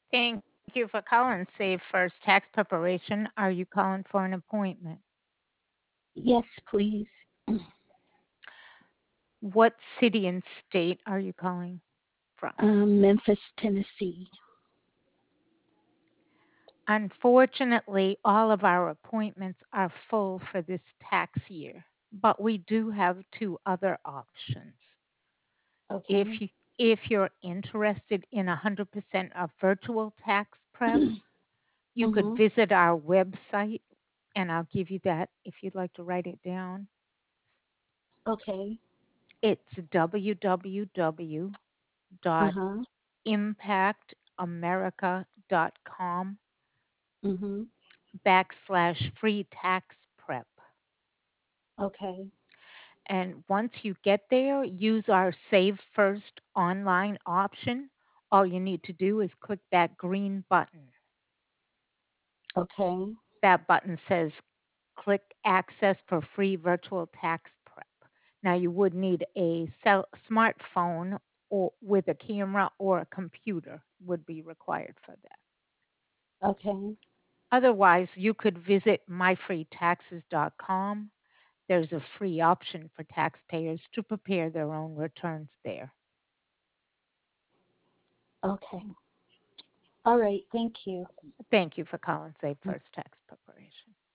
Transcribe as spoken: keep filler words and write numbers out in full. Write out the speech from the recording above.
Thank you for calling Save First Tax Preparation. Are you calling for an appointment? Yes, please. What city and state are you calling from? Um, Memphis, Tennessee. Unfortunately, all of our appointments are full for this tax year, but we do have two other options. If Okay. you if you're interested in one hundred percent of virtual tax prep, you could Mhm. visit our website, and I'll give you that if you'd like to write it down. Okay. It's w w w Uh dot huh. impact america dot com Mhm. backslash free tax prep. Okay. And once you get there, use our Save First online option. All you need to do is click that green button. Okay. That button says click access for free virtual tax prep. Now, you would need a cell, smartphone or with a camera or a computer would be required for that. Okay. Otherwise, you could visit my free taxes dot com. There's a free option for taxpayers to prepare their own returns there. Okay. All right. Thank you. Thank you for calling Save First Tax Preparation.